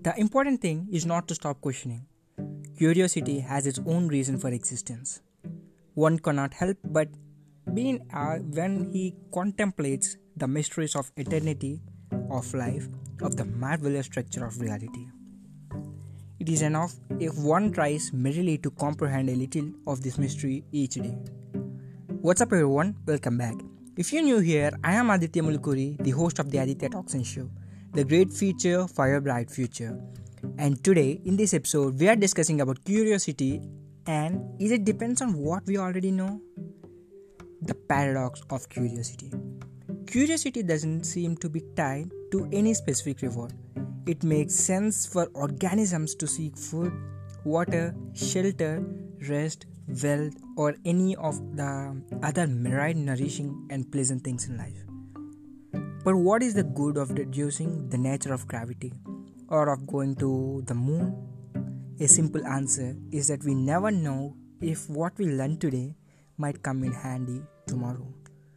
The important thing is not to stop questioning. Curiosity has its own reason for existence. One cannot help but be in awe when he contemplates the mysteries of eternity, of life, of the marvelous structure of reality. It is enough if one tries merely to comprehend a little of this mystery each day. What's up, everyone? Welcome back. If you're new here, I am Aditya Mulkuri, the host of the Aditya Talks and Show, the great future for your bright future. And today, in this episode, we are discussing about curiosity and is it depends on what we already know? The paradox of curiosity. Curiosity doesn't seem to be tied to any specific reward. It makes sense for organisms to seek food, water, shelter, rest, wealth, or any of the other myriad nourishing and pleasant things in life. But what is the good of deducing the nature of gravity or of going to the moon? A simple answer is that we never know if what we learn today might come in handy tomorrow.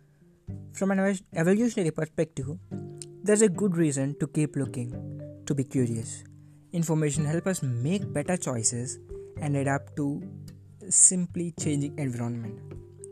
From an evolutionary perspective, there's a good reason to keep looking, to be curious. Information helps us make better choices and adapt to simply changing environment.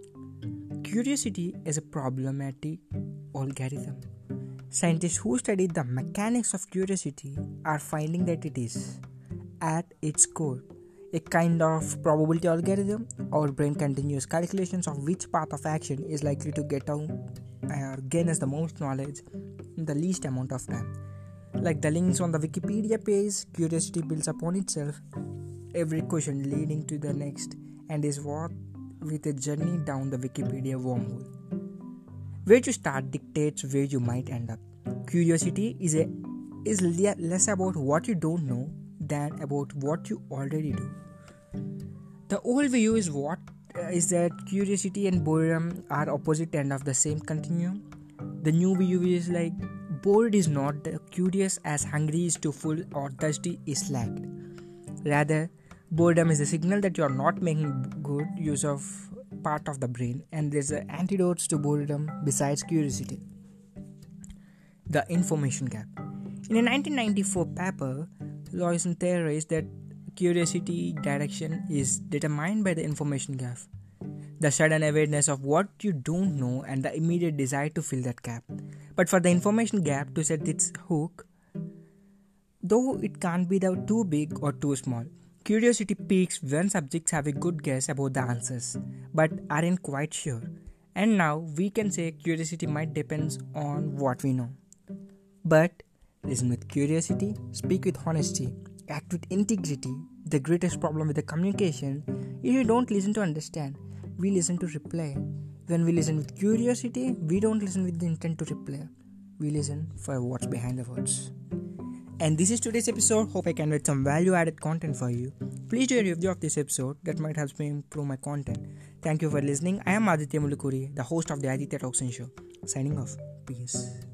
Curiosity is a problematic algorithm. Scientists who study the mechanics of curiosity are finding that it is, at its core, a kind of probability algorithm. Our brain continues calculations of which path of action is likely to get out or gain us the most knowledge in the least amount of time. Like the links on the Wikipedia page, curiosity builds upon itself, every question leading to the next, and is what with a journey down the Wikipedia wormhole. Where you start dictates where you might end up. Curiosity is less about what you don't know than about what you already do. The old view is that curiosity and boredom are opposite end of the same continuum. The new view is like bored is not curious as hungry is too full or thirsty is lacked. Rather, boredom is a signal that you are not making good use of part of the brain, and there's an antidote to boredom besides curiosity. The information gap. In a 1994 paper, Lawson theorized that curiosity direction is determined by the information gap, the sudden awareness of what you don't know and the immediate desire to fill that gap. But for the information gap to set its hook, though it can't be too big or too small, curiosity peaks when subjects have a good guess about the answers but aren't quite sure. And now we can say curiosity might depend on what we know. But listen with curiosity, speak with honesty, act with integrity. The greatest problem with the communication is you don't listen to understand, we listen to reply. When we listen with curiosity, we don't listen with the intent to reply. We listen for what's behind the words. And this is today's episode. Hope I can add some value added content for you. Please do a review of this episode. That might help me improve my content. Thank you for listening. I am Aditya Mulkuri, the host of the Aditya Talks and Show. Signing off. Peace.